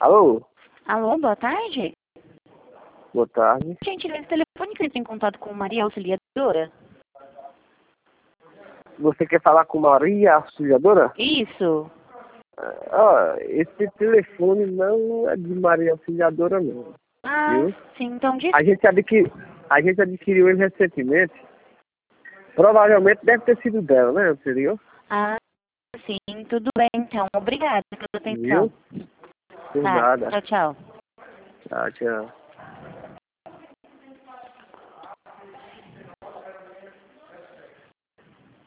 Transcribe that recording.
Alô? Alô, boa tarde. Boa tarde. Gentileza telefônica, entra em contato com Maria Auxiliadora? Você quer falar com Maria Auxiliadora? Isso. Esse telefone não é de Maria Auxiliadora, não. Ah, Viu? sim, então diz. A gente adquiriu ele recentemente. Provavelmente deve ter sido dela, né, anterior? Ah, sim, tudo bem, então. Obrigada pela atenção. Viu? Por Tá, nada. tchau, tchau. Tá, tchau.